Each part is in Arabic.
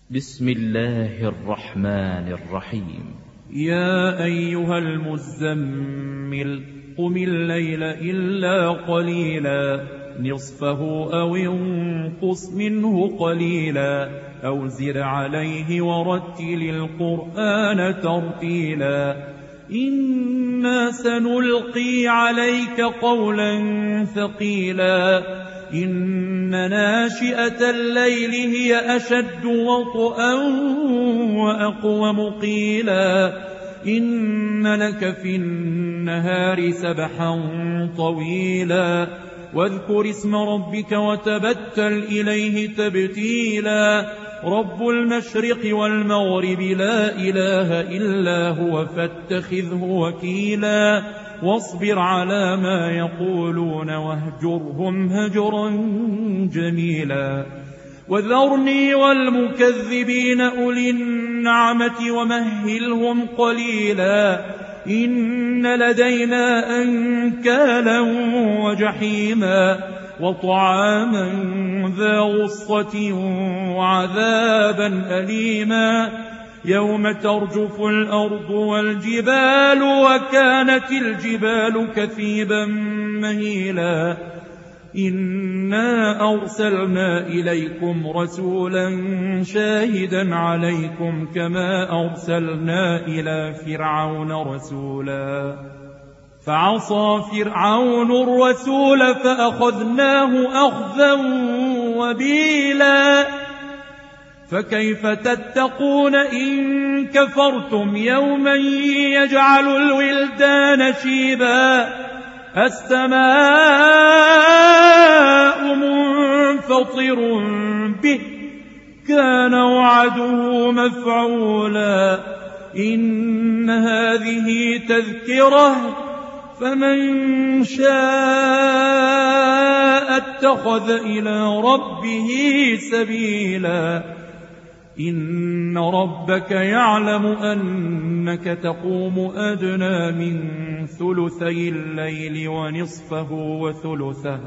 بسم الله الرحمن الرحيم. يا أيها المزمل قم الليل إلا قليلا نصفه أو انقص منه قليلا أو زد عليه ورتل القرآن ترتيلا إنا سنلقي عليك قولا ثقيلا إن ناشئة الليل هي أشد وطئا وأقوم قيلا إن لك في النهار سبحا طويلا واذكر اسم ربك وتبتل إليه تبتيلا رب المشرق والمغرب لا إله إلا هو فاتخذه وكيلا واصبر على ما يقولون واهجرهم هجرا جميلا وذرني والمكذبين أولي النعمة ومهلهم قليلا إن لدينا أنكالا وجحيما وطعاما ذا غصة وعذابا أليما يوم ترجف الأرض والجبال وكانت الجبال كثيبا مهيلا إنا أرسلنا إليكم رسولا شاهدا عليكم كما أرسلنا إلى فرعون رسولا فعصى فرعون الرسول فأخذناه أخذا وبيلا فكيف تتقون إن كفرتم يوما يجعل الولدان شيبا السماء منفطر به كان وعده مفعولا إن هذه تذكرة فمن شاء اتخذ إلى ربه سبيلا إن ربك يعلم أنك تقوم أدنى من ثلثي الليل ونصفه وثلثه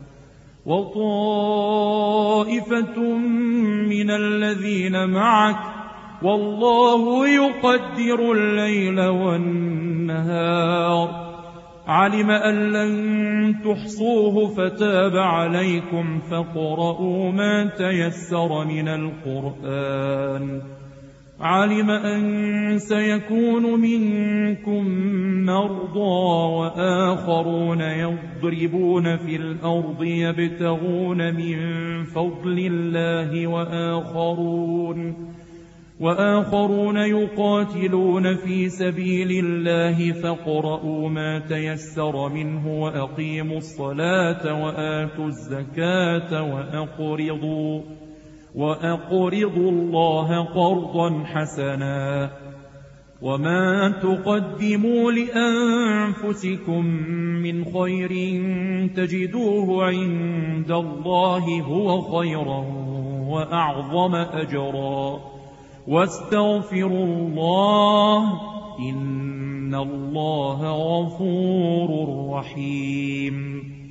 وطائفة من الذين معك والله يقدر الليل والنهار علم أن لن تحصوه فتاب عليكم فاقرؤوا ما تيسر من القرآن علم أن سيكون منكم مرضى وآخرون يضربون في الأرض يبتغون من فضل الله وآخرون يقاتلون في سبيل الله فاقرؤوا ما تيسر منه وأقيموا الصلاة وآتوا الزكاة وأقرضوا الله قرضا حسنا وما تقدموا لأنفسكم من خير تجدوه عند الله هو خيرا وأعظم أجرا واستغفروا الله إن الله غفور رحيم.